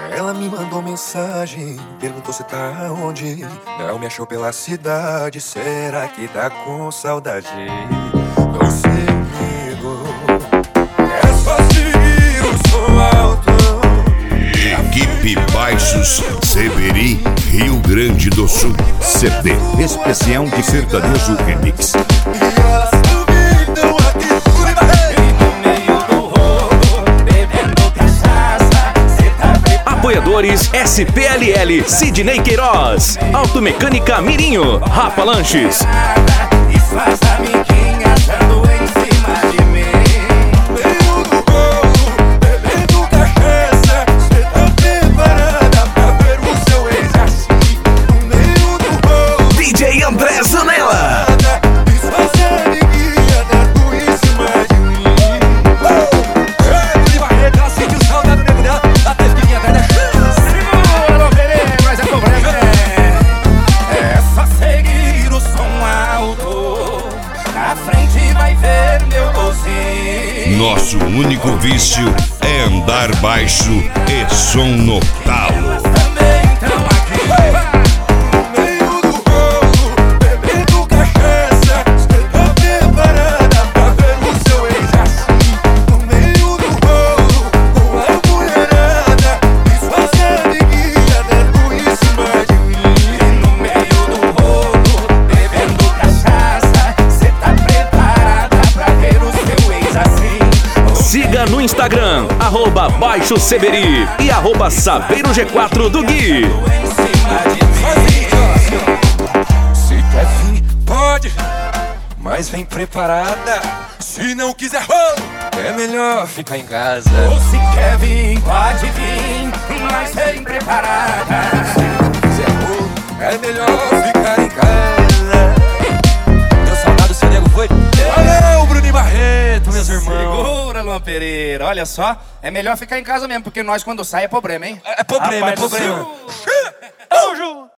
Ela me mandou mensagem, perguntou se tá onde. Não me achou pela cidade, será que tá com saudade? Você comigo, é só seguir o som alto. Equipe Baixos Seberi, Rio Grande do Sul. CD especial de sertanejo remix. Apoiadores SPLL, Sidney Queiroz, Automecânica Mirinho, Rafa Lanches. DJ André Zanella. Nosso único vício é andar baixo e som no talo. Siga no Instagram, @Baixo Seberi e @Saveiro G4 do Gui. Se quer vir, pode, mas vem preparada. Se não quiser, é melhor ficar em casa. Ou se quer vir, pode vir, mas vem preparada. Se quiser, é melhor ficar em casa. Deu saudade do seu nego, foi? Valeu, Bruno Barreto, meus irmãos. Segura, Luan Pereira. Olha só, é melhor ficar em casa mesmo, porque nós quando sai é problema, hein? É problema, Rapaz é problema. do céu.